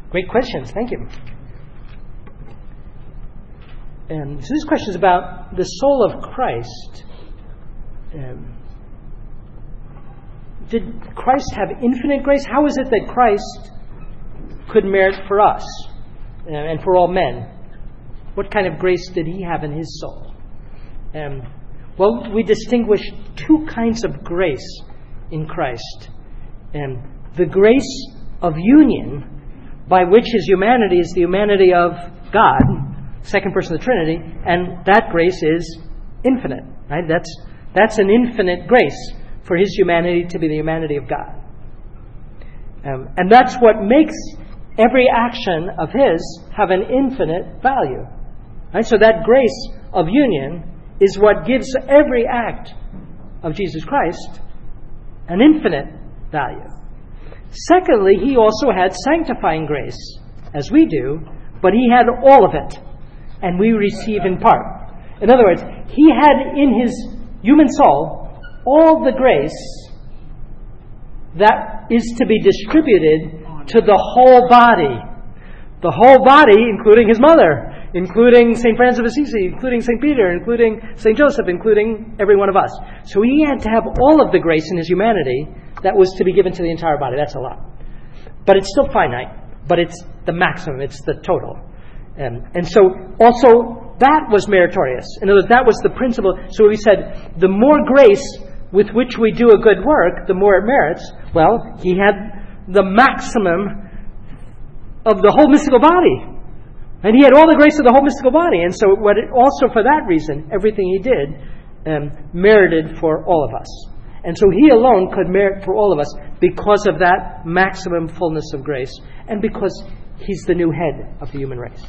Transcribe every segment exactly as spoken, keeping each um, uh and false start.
Great questions. Thank you. Um, so this question is about the soul of Christ. Um, did Christ have infinite grace? How is it that Christ could merit for us uh, and for all men? What kind of grace did he have in his soul? Um, well, we distinguish two kinds of grace in Christ. Um, the grace of union, by which his humanity is the humanity of God, second person of the Trinity, and that grace is infinite. Right? That's that's an infinite grace for his humanity to be the humanity of God. Um, and that's what makes every action of his have an infinite value. Right? So that grace of union is what gives every act of Jesus Christ an infinite value. Secondly, he also had sanctifying grace, as we do, but he had all of it, and we receive in part. In other words, he had in his human soul all the grace that is to be distributed to the whole body. The whole body, including his mother, including Saint Francis of Assisi, including Saint Peter, including Saint Joseph, including every one of us. So he had to have all of the grace in his humanity that was to be given to the entire body. That's a lot. But it's still finite, but it's the maximum, it's the total. Um, and so also that was meritorious. In other words, that was the principle. So we said the more grace with which we do a good work, the more it merits. Well, he had the maximum of the whole mystical body. And he had all the grace of the whole mystical body. And so what it, also for that reason, everything he did um, merited for all of us. And so he alone could merit for all of us because of that maximum fullness of grace and because he's the new head of the human race.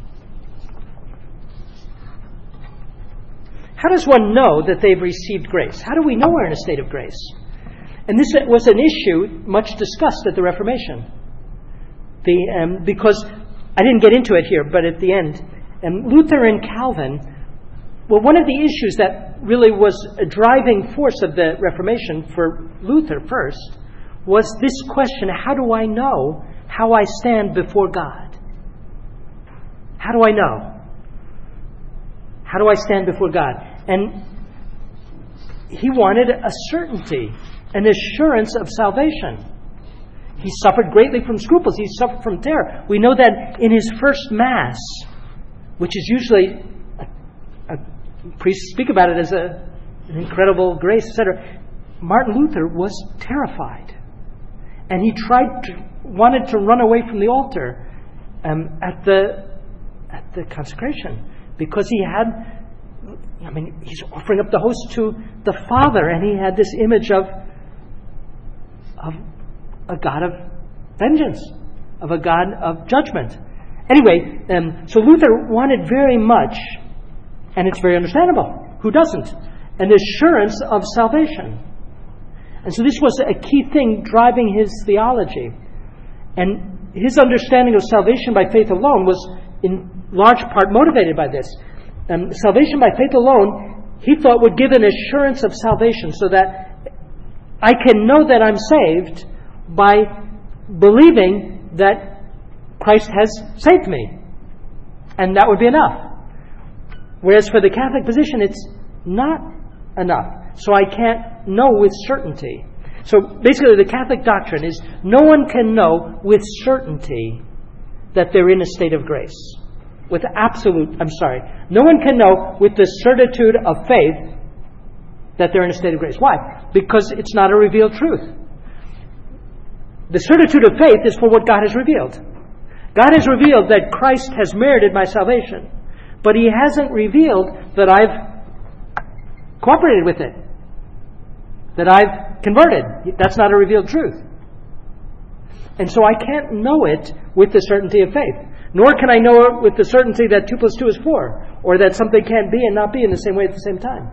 How does one know that they've received grace? How do we know we're in a state of grace? And this was an issue much discussed at the Reformation. The, um, because I didn't get into it here, but at the end, um, Luther and Calvin, well, one of the issues that really was a driving force of the Reformation for Luther first was this question: how do I know how I stand before God? How do I know? How do I stand before God? And he wanted a certainty, an assurance of salvation. He suffered greatly from scruples. He suffered from terror. We know that in his first Mass, which is usually, a, a, priests speak about it as a, an incredible grace, et cetera. Martin Luther was terrified. And he tried to, wanted to run away from the altar um, at the at the consecration. Because he had, I mean, he's offering up the host to the Father, and he had this image of, of a God of vengeance, of a God of judgment. Anyway, um, so Luther wanted very much, and it's very understandable, who doesn't, an assurance of salvation. And so this was a key thing driving his theology. And his understanding of salvation by faith alone was in large part motivated by this. Um, salvation by faith alone, he thought, would give an assurance of salvation so that I can know that I'm saved by believing that Christ has saved me. And that would be enough. Whereas for the Catholic position, it's not enough. So I can't know with certainty. So basically the Catholic doctrine is no one can know with certainty that they're in a state of grace. With absolute, I'm sorry, no one can know with the certitude of faith that they're in a state of grace. Why? Because it's not a revealed truth. The certitude of faith is for what God has revealed. God has revealed that Christ has merited my salvation, but He hasn't revealed that I've cooperated with it, that I've converted. That's not a revealed truth. And so I can't know it with the certainty of faith. Nor can I know it with the certainty that two plus two is four, or that something can't be and not be in the same way at the same time.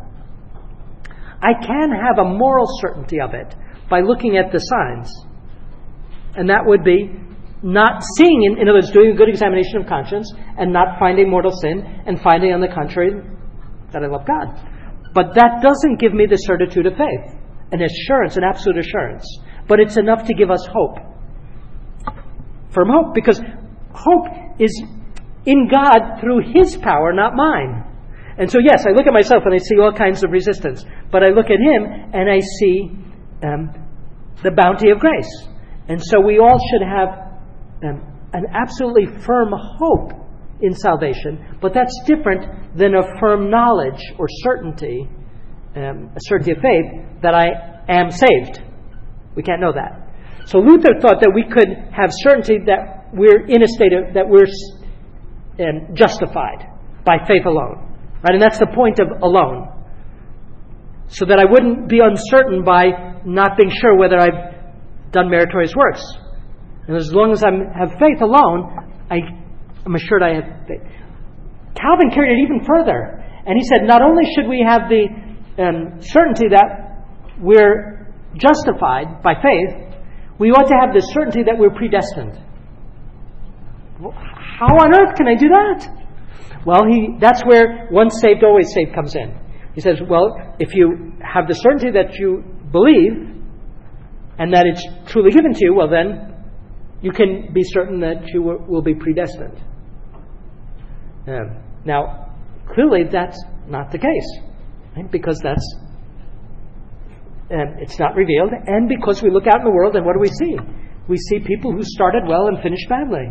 I can have a moral certainty of it by looking at the signs. And that would be not seeing, in, in other words, doing a good examination of conscience and not finding mortal sin and finding, on the contrary, that I love God. But that doesn't give me the certitude of faith, an assurance, an absolute assurance. But it's enough to give us hope. firm hope, because hope is in God through His power, not mine. And so, yes, I look at myself and I see all kinds of resistance. But I look at Him and I see um, the bounty of grace. And so we all should have um, an absolutely firm hope in salvation. But that's different than a firm knowledge or certainty, um, a certainty of faith, that I am saved. We can't know that. So Luther thought that we could have certainty that we're in a state of, that we're um, justified by faith alone. Right? And that's the point of alone. So that I wouldn't be uncertain by not being sure whether I've done meritorious works. And as long as I have faith alone, I am assured I have faith. Calvin carried it even further. And he said, not only should we have the um, certainty that we're justified by faith, we ought to have the certainty that we're predestined. Well, how on earth can I do that? Well, he that's where once saved, always saved comes in. He says, well, if you have the certainty that you believe and that it's truly given to you, well then you can be certain that you will be predestined. Um, now, clearly that's not the case, right? Because that's um, it's not revealed, and because we look out in the world and what do we see? We see people who started well and finished badly.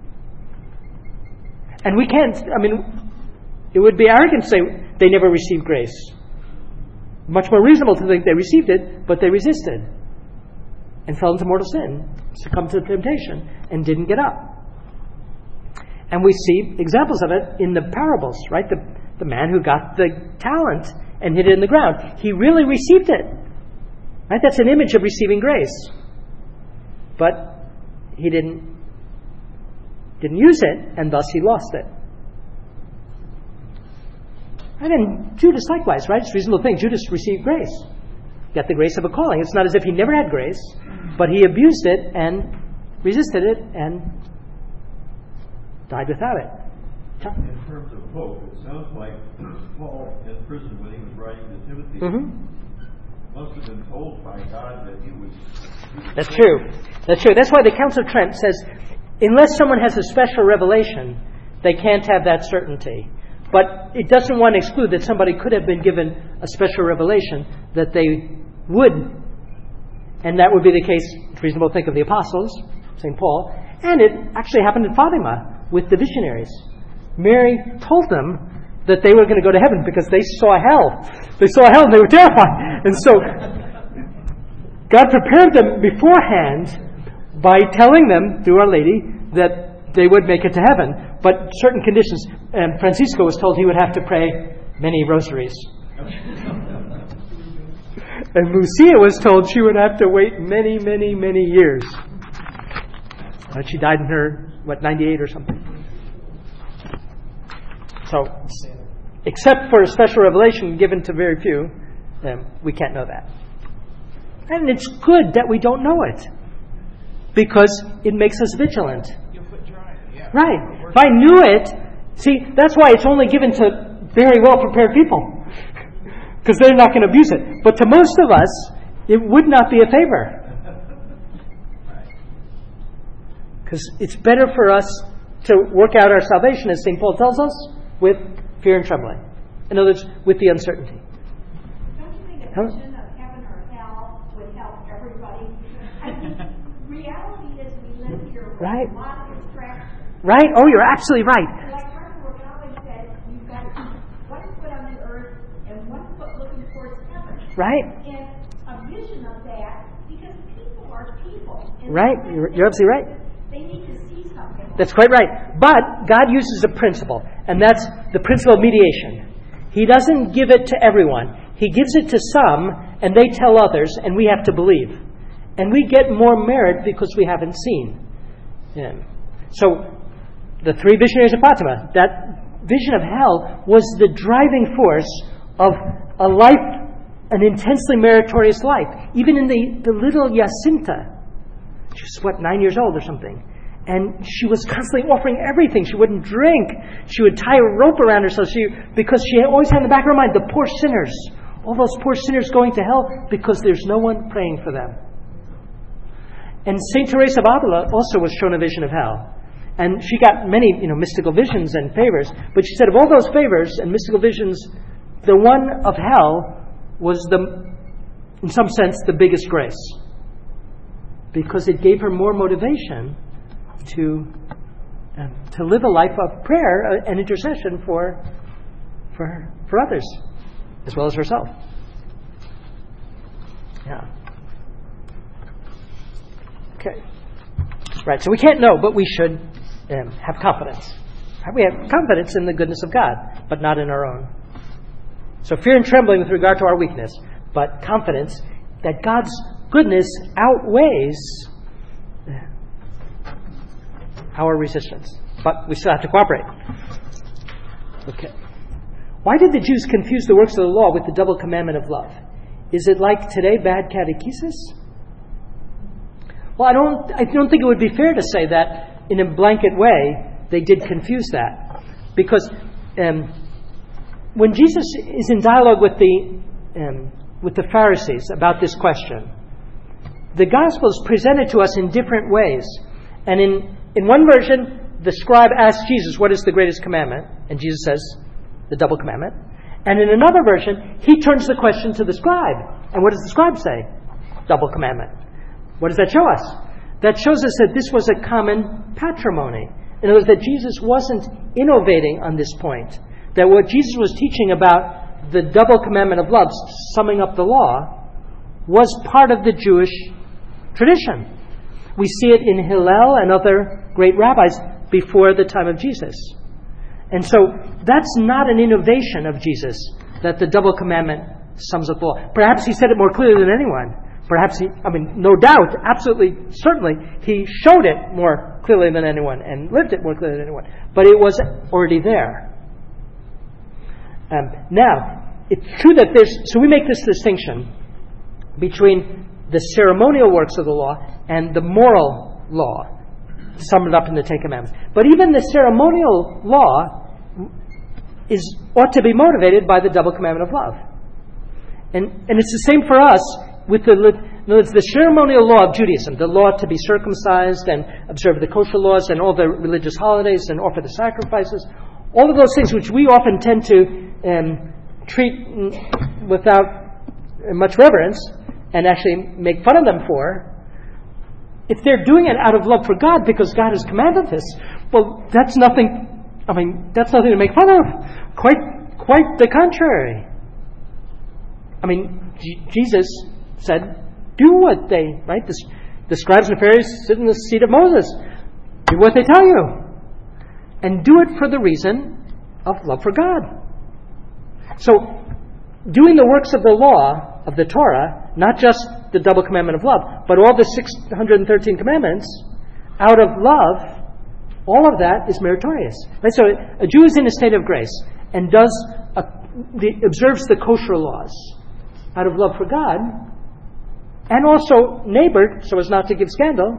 And we can't, I mean, it would be arrogant to say they never received grace. Much more reasonable to think they received it, but they resisted and fell into mortal sin, succumbed to temptation, and didn't get up. And we see examples of it in the parables, right? The, the man who got the talent and hid it in the ground. He really received it. Right? That's an image of receiving grace. But he didn't didn't use it, and thus he lost it. And then Judas likewise, right? It's a reasonable thing. Judas received grace. Got the grace of a calling. It's not as if he never had grace, but he abused it and resisted it and died without it. In terms of hope, it sounds like Paul in prison when he was writing to Timothy Mm-hmm. must have been told by God that he was... He was That's true. That's true. That's why the Council of Trent says, unless someone has a special revelation, they can't have that certainty. But it doesn't want to exclude that somebody could have been given a special revelation that they would, and that would be the case, it's reasonable to think of the apostles, Saint Paul, and it actually happened in Fatima with the visionaries. Mary told them that they were going to go to heaven because they saw hell. They saw hell and they were terrified. And so God prepared them beforehand by telling them, through Our Lady, that they would make it to heaven. But certain conditions. And Francisco was told he would have to pray many rosaries. And Lucia was told she would have to wait many, many, many years. Uh, she died in her, what, ninety-eight or something. So, except for a special revelation given to very few, um, we can't know that. And it's good that we don't know it, because it makes us vigilant. Yeah. Right. If I knew it, see, that's why it's only given to very well prepared people, because they're not going to abuse it. But to most of us, it would not be a favor, because it's better for us to work out our salvation, as Saint Paul tells us, with fear and trembling. In other words, with the uncertainty. Don't you think a vision of heaven or hell would help everybody? I mean, reality is we live here with right. a lot of distractions. Right? Oh, you're absolutely right. Like Martha McCollum said, you've got to keep one foot on the earth and one foot looking towards heaven. Right. And a vision of that, because people are people. And right. You're, you're absolutely right. They need to see something. That's quite right. But God uses a principle, and that's the principle of mediation. He doesn't give it to everyone. He gives it to some, and they tell others, and we have to believe. And we get more merit because we haven't seen. Yeah. So, the three visionaries of Fatima, that vision of hell was the driving force of a life, an intensely meritorious life. Even in the, the little Jacinta, she was, what, nine years old or something. And she was constantly offering everything. She wouldn't drink. She would tie a rope around herself she, because she always had in the back of her mind the poor sinners. All those poor sinners going to hell because there's no one praying for them. And Saint Teresa of Avila also was shown a vision of hell. And she got many, you know, mystical visions and favors. But she said of all those favors and mystical visions, the one of hell was, the, in some sense, the biggest grace. Because it gave her more motivation to uh, to live a life of prayer and intercession for, for, for others, as well as herself. Yeah. Okay. Right, so we can't know, but we should um, have confidence. We have confidence in the goodness of God, but not in our own. So fear and trembling with regard to our weakness, but confidence that God's goodness outweighs our resistance. But we still have to cooperate. Okay. Why did the Jews confuse the works of the law with the double commandment of love? Is it like today, bad catechesis? Well, I don't I don't think it would be fair to say that in a blanket way they did confuse that. Because um, when Jesus is in dialogue with the um, with the Pharisees about this question, the Gospel is presented to us in different ways. And in, in one version, the scribe asks Jesus, what is the greatest commandment? And Jesus says, the double commandment. And in another version, he turns the question to the scribe. And what does the scribe say? Double commandment. What does that show us? That shows us that this was a common patrimony. In other words, that Jesus wasn't innovating on this point. That what Jesus was teaching about the double commandment of love, summing up the law, was part of the Jewish tradition. We see it in Hillel and other great rabbis before the time of Jesus. And so that's not an innovation of Jesus, that the double commandment sums up the law. Perhaps he said it more clearly than anyone. Perhaps he, I mean, no doubt, absolutely, certainly, he showed it more clearly than anyone and lived it more clearly than anyone. But it was already there. Um, now, it's true that there's, so we make this distinction between the ceremonial works of the law and the moral law, summed up in the Ten Commandments. But even the ceremonial law is ought to be motivated by the double commandment of love. And and it's the same for us with the, in other words, the ceremonial law of Judaism, the law to be circumcised and observe the kosher laws and all the religious holidays and offer the sacrifices, all of those things which we often tend to um, treat without much reverence and actually make fun of them for, if they're doing it out of love for God because God has commanded this, well, that's nothing, I mean, that's nothing to make fun of. Quite, quite the contrary. I mean, G- Jesus said, do what they, right? The, the scribes and Pharisees sit in the seat of Moses. Do what they tell you. And do it for the reason of love for God. So, doing the works of the law, of the Torah, not just the double commandment of love, but all the six hundred thirteen commandments, out of love, all of that is meritorious. Right? So a Jew is in a state of grace and does a, the, observes the kosher laws out of love for God, and also neighbor, so as not to give scandal.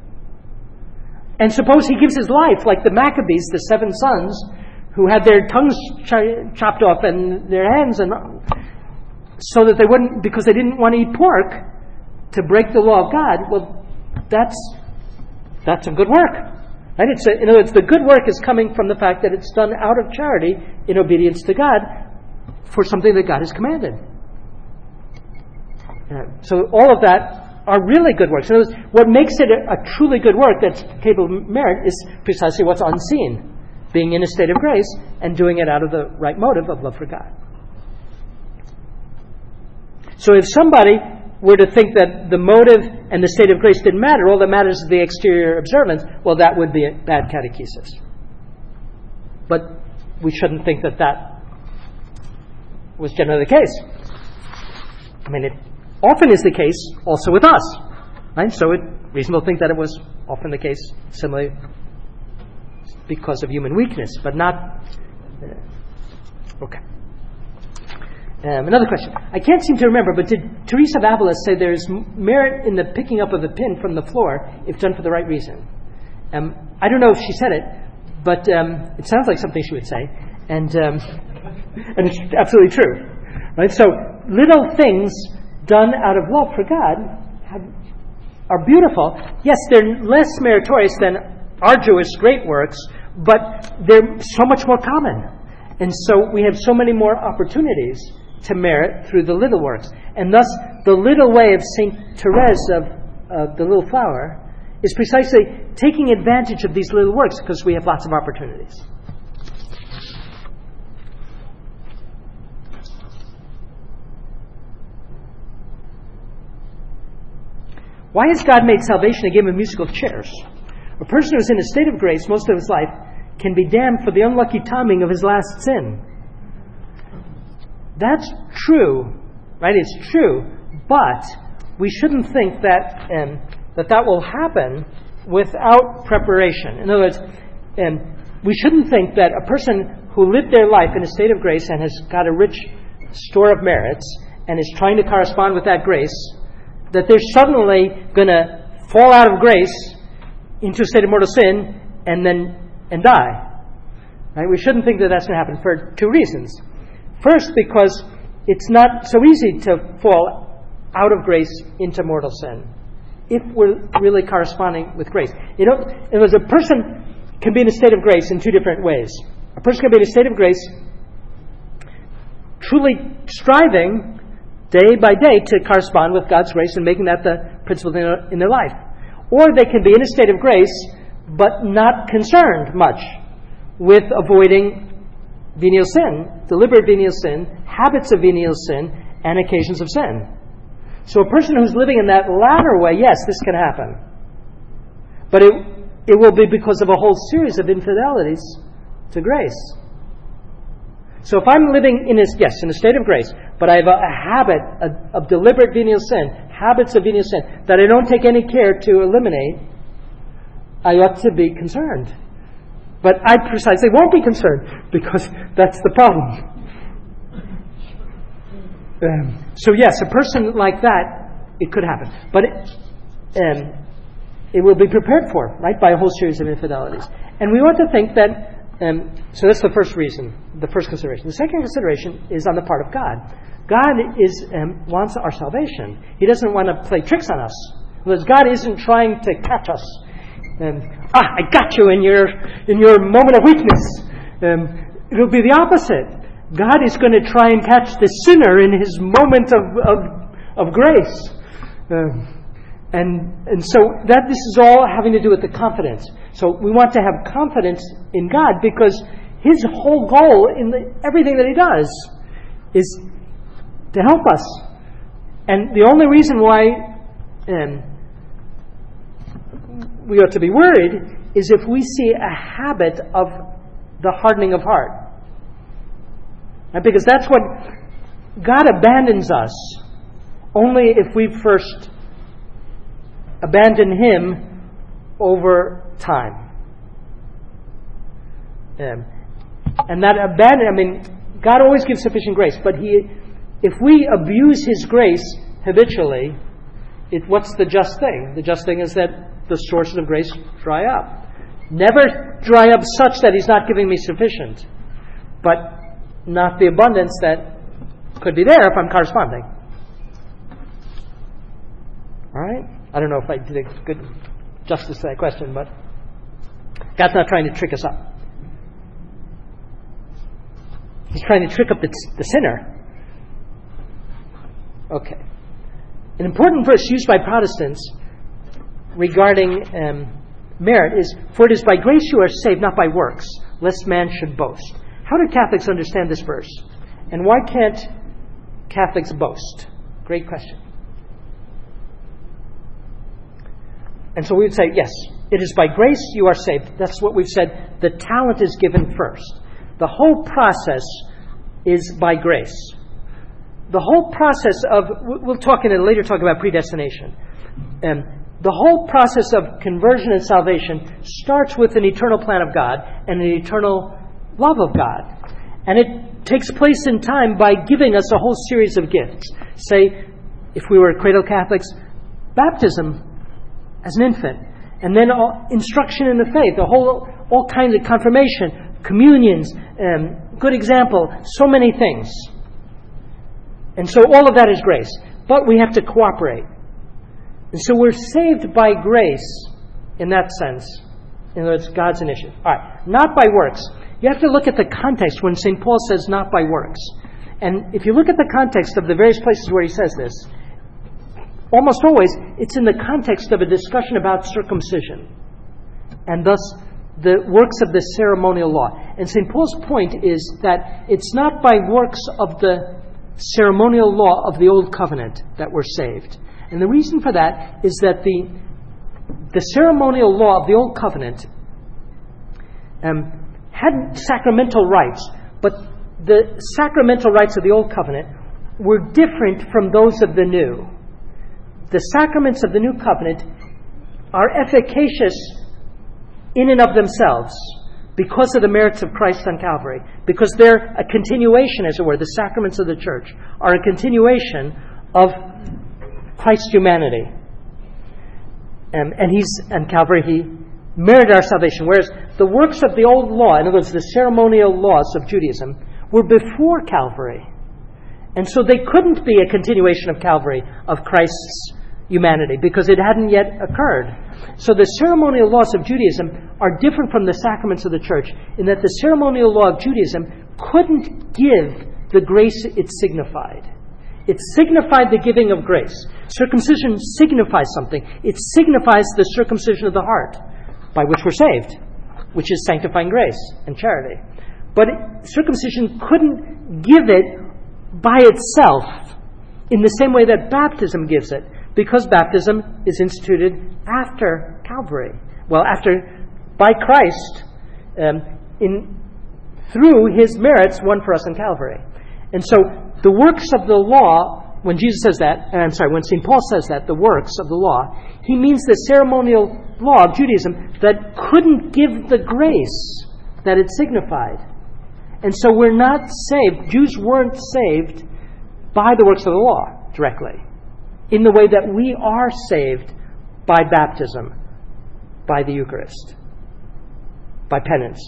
And suppose he gives his life, like the Maccabees, the seven sons, who had their tongues ch- chopped off and their hands, and so that they wouldn't, because they didn't want to eat pork, to break the law of God. Well, that's that's a good work. Right? It's a, in other words, the good work is coming from the fact that it's done out of charity in obedience to God for something that God has commanded. Uh, so all of that are really good works. In other words, what makes it a, a truly good work that's capable of merit is precisely what's unseen. Being in a state of grace and doing it out of the right motive of love for God. So if somebody were to think that the motive and the state of grace didn't matter, all that matters is the exterior observance, well, that would be a bad catechesis. But we shouldn't think that that was generally the case. I mean, it often is the case also with us. Right? So it's reasonable to think that it was often the case similarly because of human weakness, but not... Uh, okay. Um, another question. I can't seem to remember, but did Teresa of Avila say there's merit in the picking up of a pin from the floor if done for the right reason? Um, I don't know if she said it, but um, it sounds like something she would say, and um, and it's absolutely true. Right? So little things done out of love for God have are beautiful. Yes, they're less meritorious than arduous great works, but they're so much more common. And so we have so many more opportunities to merit through the little works. And thus, the little way of Saint Therese of uh, the Little Flower is precisely taking advantage of these little works because we have lots of opportunities. Why has God made salvation a game of musical chairs? A person who is in a state of grace most of his life can be damned for the unlucky timing of his last sin. That's true, right? It's true, but we shouldn't think that um, that that will happen without preparation. In other words, um, we shouldn't think that a person who lived their life in a state of grace and has got a rich store of merits and is trying to correspond with that grace, that they're suddenly going to fall out of grace into a state of mortal sin and then and die. Right? We shouldn't think that that's going to happen for two reasons. First, because it's not so easy to fall out of grace into mortal sin if we're really corresponding with grace. You know, it was a person can be in a state of grace in two different ways. A person can be in a state of grace truly striving day by day to correspond with God's grace and making that the principal thing in their life. Or they can be in a state of grace but not concerned much with avoiding venial sin, deliberate venial sin, habits of venial sin, and occasions of sin. So a person who's living in that latter way, yes, this can happen. But it it will be because of a whole series of infidelities to grace. So if I'm living in a, yes, in a state of grace, but I have a, a habit of, of deliberate venial sin, habits of venial sin, that I don't take any care to eliminate, I ought to be concerned. But I precisely won't be concerned because that's the problem. Um, so yes, a person like that, it could happen. But it, um, it will be prepared for, right, by a whole series of infidelities. And we want to think that, um, so that's the first reason, the first consideration. The second consideration is on the part of God. God is um, wants our salvation. He doesn't want to play tricks on us. Because God isn't trying to catch us. Um, ah, I got you in your in your moment of weakness. Um, it'll be the opposite. God is going to try and catch the sinner in his moment of of, of grace. Um, and and so that this is all having to do with the confidence. So we want to have confidence in God because his whole goal in the, everything that he does is to help us. And the only reason why um, we ought to be worried is if we see a habit of the hardening of heart. Right? Because that's what God abandons us only if we first abandon him over time. Um, and that abandon, I mean, God always gives sufficient grace, but he, if we abuse his grace habitually, it, what's the just thing? The just thing is that the sources of grace dry up. Never dry up such that he's not giving me sufficient, but not the abundance that could be there if I'm corresponding. All right? I don't know if I did a good justice to that question, but God's not trying to trick us up. He's trying to trick up the, the sinner. Okay. An important verse used by Protestants regarding um, merit is, "For it is by grace you are saved, not by works, lest man should boast." How do Catholics understand this verse? And why can't Catholics boast? Great question. And so we would say, yes, it is by grace you are saved. That's what we've said. The talent is given first. The whole process is by grace. The whole process of, we'll talk in a later talk about predestination. Um, the whole process of conversion and salvation starts with an eternal plan of God and an eternal love of God. And it takes place in time by giving us a whole series of gifts. Say, if we were cradle Catholics, baptism as an infant, and then all, instruction in the faith, a whole, all kinds of confirmation, communions, um, good example, so many things. And so all of that is grace. But we have to cooperate. And And so we're saved by grace in that sense. In other words, God's initiative. All right, not by works. You have to look at the context when Saint Paul says not by works. And if you look at the context of the various places where he says this, almost always it's in the context of a discussion about circumcision, and thus the works of the ceremonial law. And Saint Paul's point is that it's not by works of the ceremonial law of the Old Covenant that we're saved. And the reason for that is that the the ceremonial law of the Old Covenant um, had sacramental rites, but the sacramental rites of the Old Covenant were different from those of the New. The sacraments of the New Covenant are efficacious in and of themselves because of the merits of Christ on Calvary, because they're a continuation, as it were. The sacraments of the Church are a continuation of Christ's humanity. Um, and he's on Calvary, he merited our salvation. Whereas the works of the old law, in other words, the ceremonial laws of Judaism, were before Calvary. And so they couldn't be a continuation of Calvary, of Christ's humanity, because it hadn't yet occurred. So the ceremonial laws of Judaism are different from the sacraments of the Church, in that the ceremonial law of Judaism couldn't give the grace it signified. It signified the giving of grace. Circumcision signifies something. It signifies the circumcision of the heart, by which we're saved, which is sanctifying grace and charity. But circumcision couldn't give it by itself in the same way that baptism gives it, because baptism is instituted after Calvary. Well, after, by Christ, um, in through His merits won for us on Calvary. And so the works of the law, when Jesus says that, and I'm sorry, when Saint Paul says that, the works of the law, he means the ceremonial law of Judaism that couldn't give the grace that it signified. And so we're not saved, Jews weren't saved by the works of the law directly, in the way that we are saved by baptism, by the Eucharist, by penance.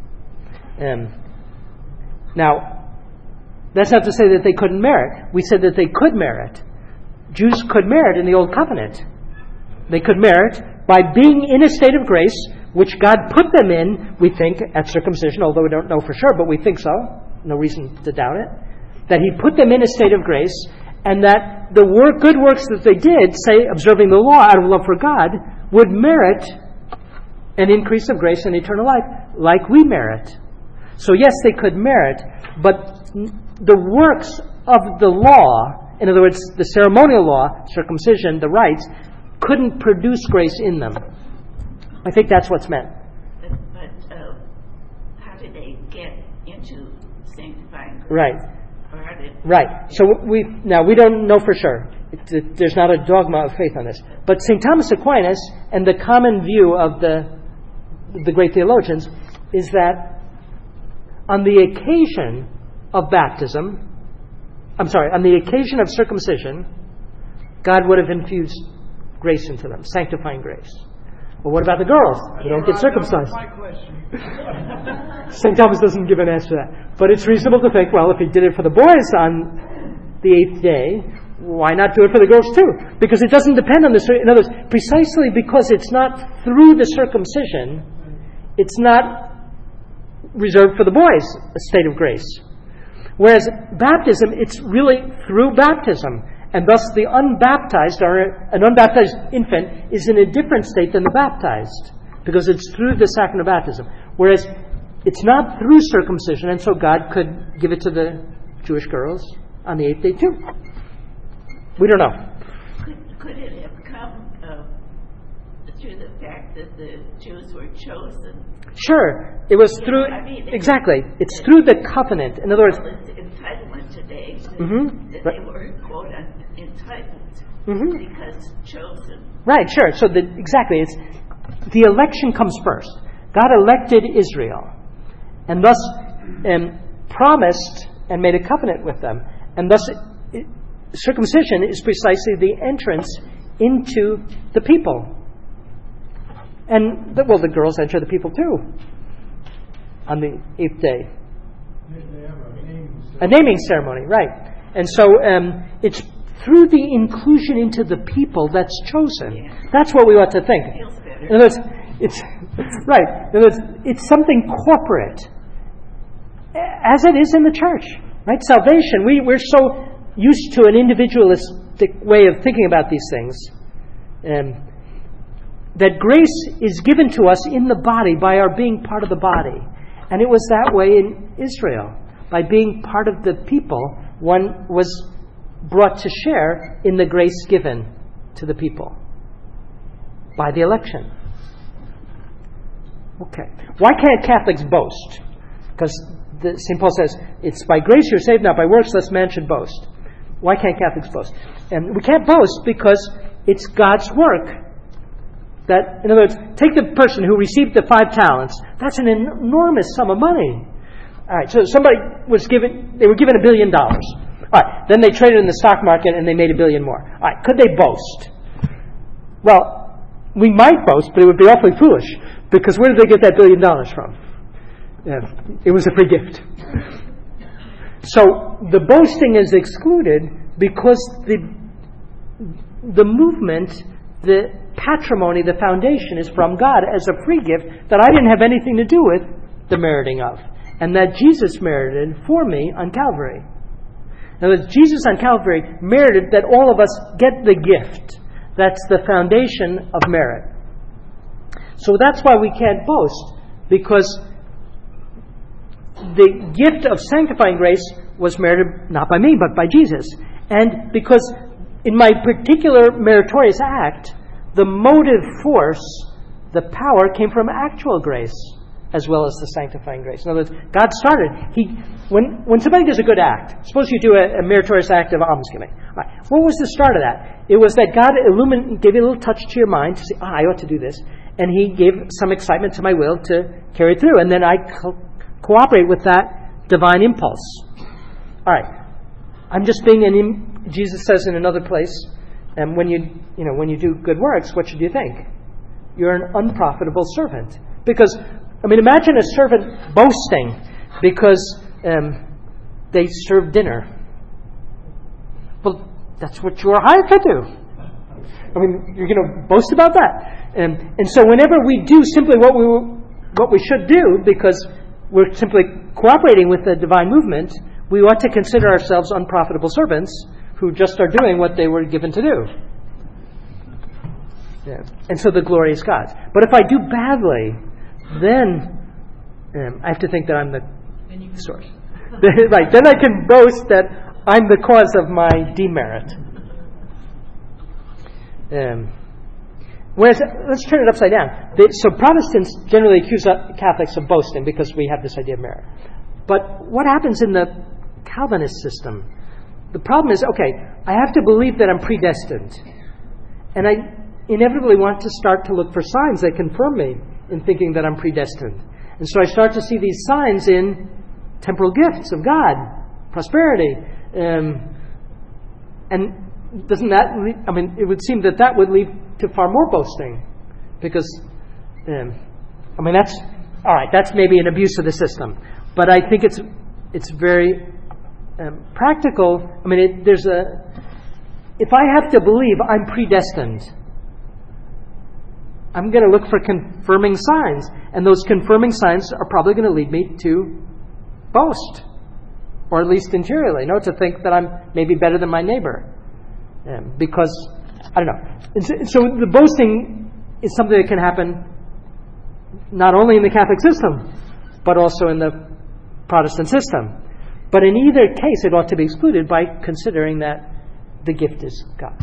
Um, now, that's not to say that they couldn't merit. We said that they could merit. Jews could merit in the Old Covenant. They could merit by being in a state of grace, which God put them in, we think, at circumcision, although we don't know for sure, but we think so. No reason to doubt it. That He put them in a state of grace, and that the work, good works that they did, say, observing the law out of love for God, would merit an increase of grace and eternal life, like we merit. So yes, they could merit, but the works of the law, in other words, the ceremonial law, circumcision, the rites, couldn't produce grace in them. I think that's what's meant. But, but uh, how did they get into sanctifying grace? Right. Or how did Right. So we now we don't know for sure. It, it, there's not a dogma of faith on this. But Saint Thomas Aquinas and the common view of the the great theologians is that on the occasion of baptism, I'm sorry, on the occasion of circumcision, God would have infused grace into them, sanctifying grace. Well, what about the girls who don't get circumcised? Saint Thomas doesn't give an answer to that. But it's reasonable to think, well, if he did it for the boys on the eighth day, why not do it for the girls too? Because it doesn't depend on the... In other words, precisely because it's not through the circumcision, it's not reserved for the boys, a state of grace. Whereas baptism, it's really through baptism. And thus the unbaptized, or an unbaptized infant, is in a different state than the baptized, because it's through the sacrament of baptism. Whereas it's not through circumcision, and so God could give it to the Jewish girls on the eighth day too. We don't know. Could, could it have come uh, through the fact that the Jews were chosen? Sure. It was through... I mean, exactly. It's through the covenant. In other words... It's entitlement today. That, Mm-hmm. that Right. they were, quote, entitled Mm-hmm. because chosen. Right, sure. So the, exactly, it's the election comes first. God elected Israel, and thus um, promised and made a covenant with them, and thus it, circumcision is precisely the entrance into the people. And the, well, the girls enter the people too on the eighth day. They have a naming ceremony. A naming ceremony, right? And so um, it's through the inclusion into the people that's chosen. Yeah. That's what we ought to think. Feels better. In other words, it's right. In other words, it's something corporate, as it is in the church. Right? Salvation. We we're so used to an individualistic way of thinking about these things, um, that grace is given to us in the body by our being part of the body, and it was that way in Israel. By being part of the people, one was brought to share in the grace given to the people by the election. Okay. Why can't Catholics boast? Because Saint Paul says, it's by grace you're saved, not by works, lest man should boast. Why can't Catholics boast? And we can't boast because it's God's work. That, in other words, take the person who received the five talents. That's an enormous sum of money. All right, so somebody was given, they were given a billion dollars. All right, then they traded in the stock market and they made a billion more. All right, could they boast? Well, we might boast, but it would be awfully foolish, because where did they get that billion dollars from? Yeah, it was a free gift. So the boasting is excluded because the the movement, the patrimony, the foundation is from God as a free gift that I didn't have anything to do with the meriting of, and that Jesus merited for me on Calvary. Now, Jesus on Calvary merited that all of us get the gift. That's the foundation of merit. So that's why we can't boast, because the gift of sanctifying grace was merited not by me, but by Jesus. And because in my particular meritorious act, the motive force, the power, came from actual grace as well as the sanctifying grace. In other words, God started. He, when when somebody does a good act, suppose you do a, a meritorious act of almsgiving. All right, what was the start of that? It was that God illuminated, gave you a little touch to your mind to say, ah, I ought to do this. And He gave some excitement to my will to carry it through. And then I co- cooperate with that divine impulse. All right, I'm just being an. Im- Jesus says in another place, and when you you know when you do good works, what should you think? You're an unprofitable servant. Because, I mean, imagine a servant boasting because um, they serve dinner. Well, that's what you are hired to do. I mean, you're going to boast about that. Um, and so whenever we do simply what we what we should do, because we're simply cooperating with the divine movement, we ought to consider ourselves unprofitable servants who just are doing what they were given to do. Yeah. And so the glory is God's. But if I do badly, then um, I have to think that I'm the source. Right. Then I can boast that I'm the cause of my demerit. Um, whereas, let's turn it upside down. The, so Protestants generally accuse Catholics of boasting because we have this idea of merit. But what happens in the Calvinist system? The problem is, okay, I have to believe that I'm predestined. And I inevitably want to start to look for signs that confirm me in thinking that I'm predestined. And so I start to see these signs in temporal gifts of God, prosperity. Um, and doesn't that, lead, I mean, it would seem that that would lead to far more boasting. Because, um, I mean, that's, all right, that's maybe an abuse of the system. But I think it's it's very um, practical. I mean, it, there's a, if I have to believe I'm predestined, I'm going to look for confirming signs. And those confirming signs are probably going to lead me to boast. Or at least interiorly, you know, to think that I'm maybe better than my neighbor. Um, because, I don't know. So, so the boasting is something that can happen not only in the Catholic system, but also in the Protestant system. But in either case, it ought to be excluded by considering that the gift is God.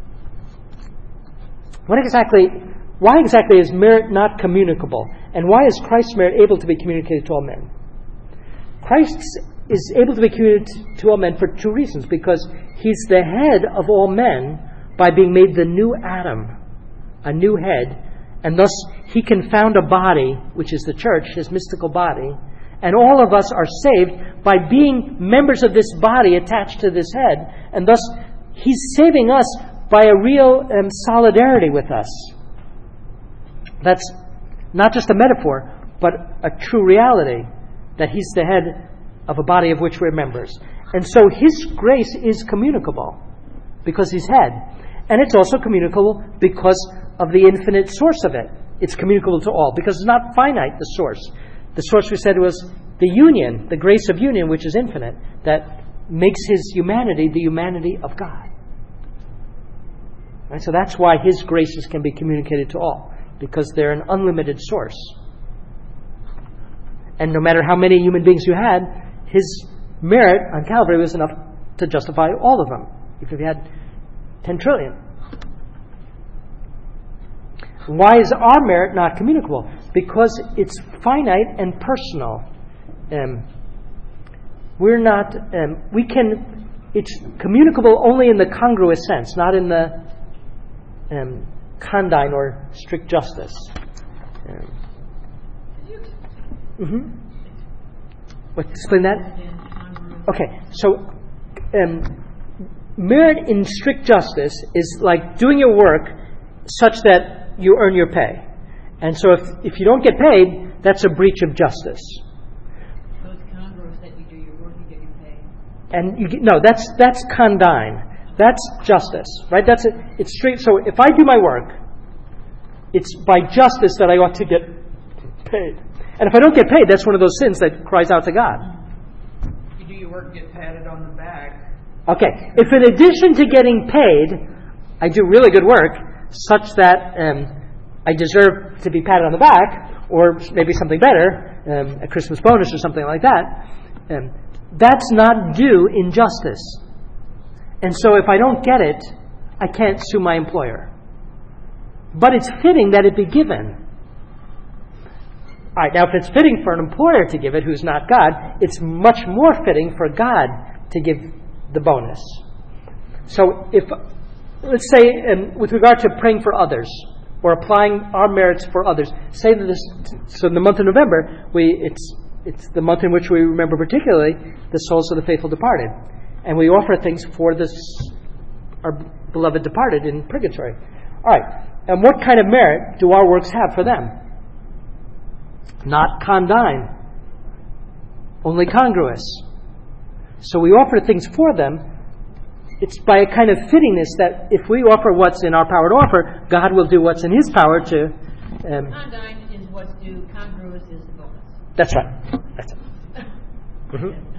What exactly... Why exactly is merit not communicable? And why is Christ's merit able to be communicated to all men? Christ is able to be communicated to all men for two reasons. Because He's the head of all men by being made the new Adam, a new head. And thus He can found a body, which is the church, His mystical body. And all of us are saved by being members of this body attached to this head. And thus He's saving us by a real um, solidarity with us. That's not just a metaphor, but a true reality, that He's the head of a body of which we're members. And so His grace is communicable because he's head. And it's also communicable because of the infinite source of it. It's communicable to all because it's not finite, the source. The source we said was the union, the grace of union, which is infinite, that makes his humanity the humanity of God. Right? So that's why his graces can be communicated to all, because they're an unlimited source. And no matter how many human beings you had, his merit on Calvary was enough to justify all of them, if you had ten trillion. Why is our merit not communicable? Because it's finite and personal. Um, we're not. Um, we can. It's communicable only in the congruous sense, not in the um, condign or strict justice. Um, mm-hmm. What? Explain that. Okay. So, um, merit in strict justice is like doing your work such that you earn your pay. And so if if you don't get paid, that's a breach of justice. So it's congruous that you do your work and get your pay. And you get, no, that's that's condign. That's justice, right? That's it. It's straight. So if I do my work, it's by justice that I ought to get paid. And if I don't get paid, that's one of those sins that cries out to God. You do your work and get patted on the back. Okay. If in addition to getting paid, I do really good work, such that um, I deserve to be patted on the back, or maybe something better, um, a Christmas bonus or something like that, um, that's not due injustice. And so if I don't get it, I can't sue my employer. But it's fitting that it be given. All right, now if it's fitting for an employer to give it who's not God, it's much more fitting for God to give the bonus. So if... Let's say, um, with regard to praying for others or applying our merits for others, say that this. So, in the month of November, we it's it's the month in which we remember particularly the souls of the faithful departed, and we offer things for this our beloved departed in purgatory. All right, and what kind of merit do our works have for them? Not condign, only congruous. So we offer things for them. It's by a kind of fittingness that if we offer what's in our power to offer, God will do what's in His power to... Um, Condign is what's due, congruous is the bonus. That's right. That's it. Mm-hmm.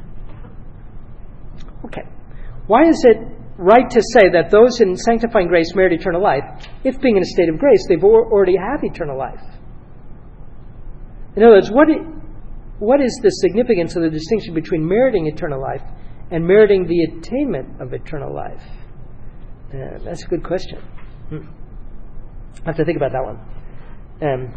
Okay. Why is it right to say that those in sanctifying grace merit eternal life, if being in a state of grace, they've already have eternal life? In other words, what, it, what is the significance of the distinction between meriting eternal life and meriting the attainment of eternal life? Uh, that's a good question. Hmm. I have to think about that one. Um,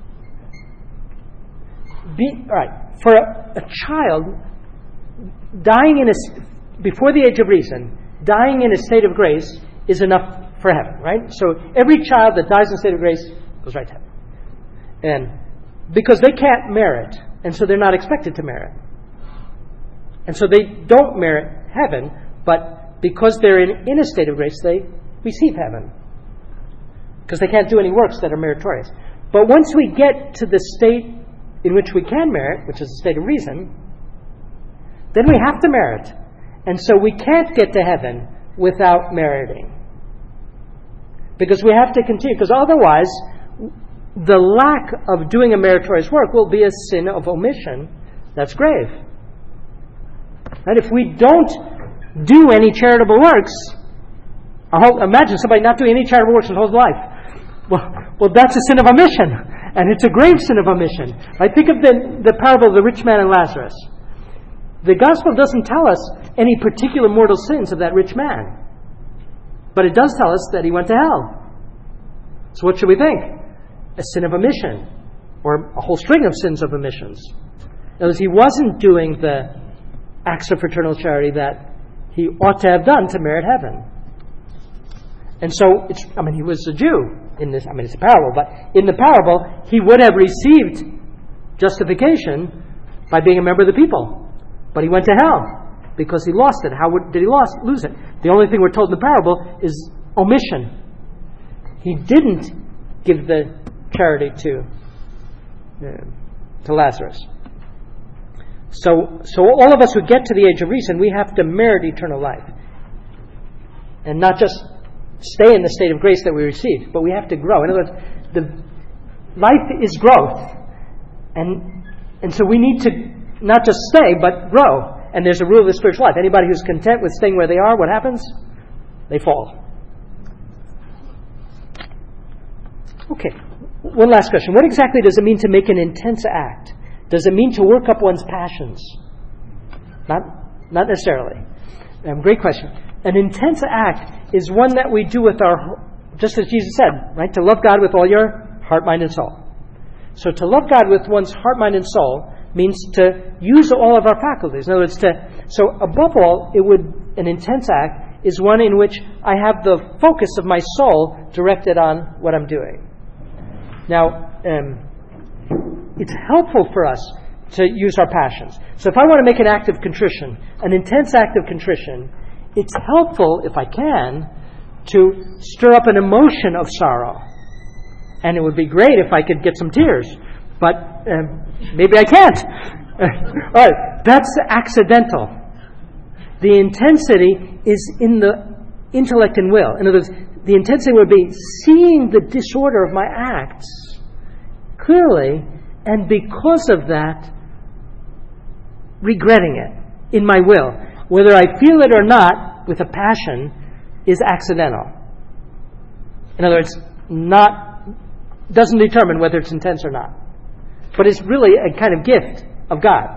be, all right, for a, a child dying in a before the age of reason, dying in a state of grace is enough for heaven, right? So every child that dies in a state of grace goes right to heaven, and because they can't merit, and so they're not expected to merit. And so they don't merit heaven, but because they're in, in a state of grace, they receive heaven. Because they can't do any works that are meritorious. But once we get to the state in which we can merit, which is the state of reason, then we have to merit. And so we can't get to heaven without meriting. Because we have to continue, because otherwise the lack of doing a meritorious work will be a sin of omission that's grave. Right? If we don't do any charitable works, whole, imagine somebody not doing any charitable works his whole life. Well, well, that's a sin of omission, and it's a grave sin of omission. Right? Think of the, the parable of the rich man and Lazarus. The gospel doesn't tell us any particular mortal sins of that rich man, but it does tell us that he went to hell. So what should we think? A sin of omission, or a whole string of sins of omissions. In other words, he wasn't doing the acts of fraternal charity that he ought to have done to merit heaven. And so, it's, I mean, he was a Jew in this, I mean, it's a parable, but in the parable, he would have received justification by being a member of the people. But he went to hell because he lost it. How would, did he lost, lose it? The only thing we're told in the parable is omission. He didn't give the charity to, uh, to Lazarus. So, so all of us who get to the age of reason, we have to merit eternal life. and not just stay in the state of grace that we received, but we have to grow. In other words, the life is growth, and and so we need to not just stay, but grow. And there's a rule of the spiritual life. Anybody who's content with staying where they are, what happens? They fall. Okay, one last question. What exactly does it mean to make an intense act? Does it mean to work up one's passions? Not, not necessarily. Um, great question. An intense act is one that we do with our, just as Jesus said, right? To love God with all your heart, mind, and soul. So to love God with one's heart, mind, and soul means to use all of our faculties. In other words, to so above all, it would an intense act is one in which I have the focus of my soul directed on what I'm doing. Now, um, it's helpful for us to use our passions. So if I want to make an act of contrition, an intense act of contrition, it's helpful, if I can, to stir up an emotion of sorrow. And it would be great if I could get some tears. But um, maybe I can't. All right, that's accidental. The intensity is in the intellect and will. In other words, the intensity would be seeing the disorder of my acts clearly, and because of that, regretting it in my will. Whether I feel it or not with a passion is accidental. In other words, not doesn't determine whether it's intense or not. But it's really a kind of gift of God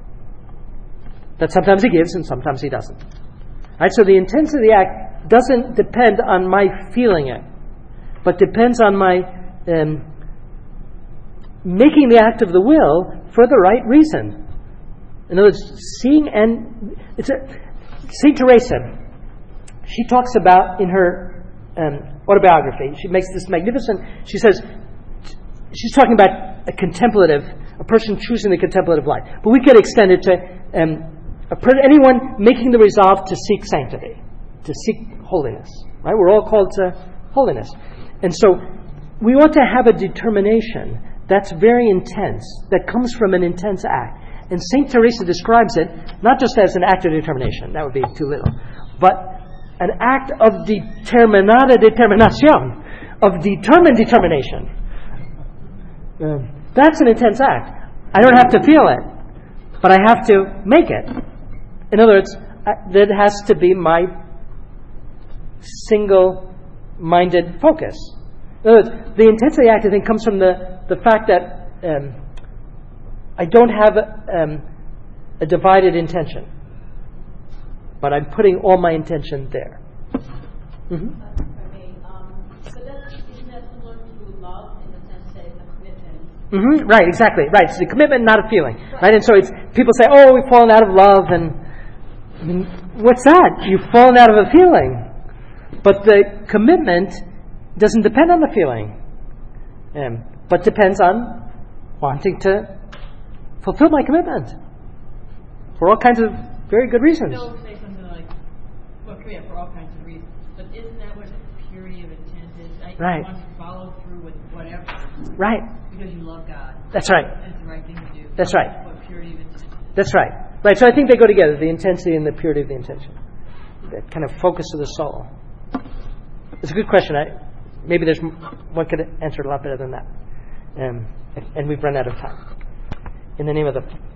that sometimes He gives and sometimes He doesn't. Right? So the intensity of the act doesn't depend on my feeling it, but depends on my um, making the act of the will for the right reason. In other words, seeing and it's a, Saint Teresa, she talks about in her um, autobiography, she makes this magnificent, she says, she's talking about a contemplative, a person choosing the contemplative life. But we could extend it to um, a per- anyone making the resolve to seek sanctity, to seek holiness. Right? We're all called to holiness. And so we ought to have a determination that's very intense, that comes from an intense act. And Saint Teresa describes it not just as an act of determination, that would be too little, but an act of determinata determinación, of determined determination. Uh, that's an intense act. I don't have to feel it, but I have to make it. In other words, I, that has to be my single-minded focus. In other words, the intensity act, I think, comes from the, the fact that um, I don't have um, a divided intention, but I'm putting all my intention there. Mm-hmm. Okay, um, but that, isn't that similar to love in the sense that it's a commitment? Mm-hmm. Right, exactly. Right, it's a commitment, not a feeling. Right, and so it's people say, "Oh, we've fallen out of love," and I mean, what's that? You've fallen out of a feeling, but the commitment doesn't depend on the feeling, um, but depends on wanting to fulfill my commitment for all kinds of very good reasons. They'll say something like, well, yeah, for all kinds of reasons. But isn't that what purity of intent is? I Right. want to follow through with whatever. Right. Because you love God. That's right. It's the right thing to do. That's right. What purity of intent is. That's right. Right, so I think they go together, the intensity and the purity of the intention. That kind of focus of the soul. It's a good question. I, maybe there's one could answer it a lot better than that. Um, and we've run out of time. In the name of the